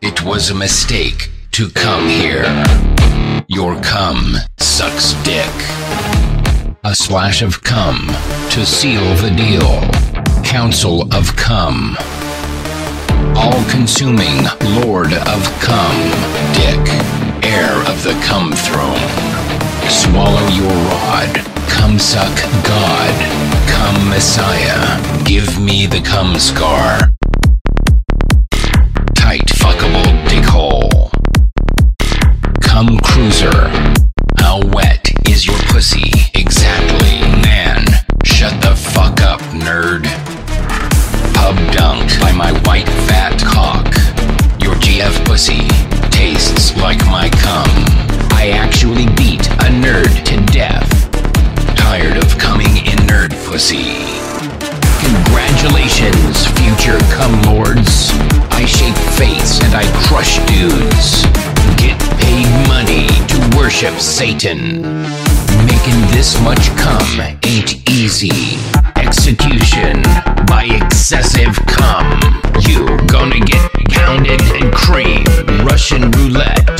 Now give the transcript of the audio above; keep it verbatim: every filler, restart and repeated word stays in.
It was a mistake to come here. Your cum sucks dick. A splash of cum to seal the deal. Council of cum. All-consuming Lord of cum. Dick, heir of the cum throne. Swallow your rod. Cum suck God. Cum messiah. Give me the cum scar. Tight fuckable dick hole. Cum cruiser. How wet is your pussy exactly? Man, shut the fuck up, nerd. Pub dunked by my white fat cock. Your G F pussy tastes like my cum. I actually beat a nerd to death. Tired of coming in nerd pussy. Congratulations, future cum lords. I shape face and I crush dudes. Get paid money to worship Satan. Making this much cum ain't easy. Execution by excessive cum. You gonna get pounded and creamed. Russian roulette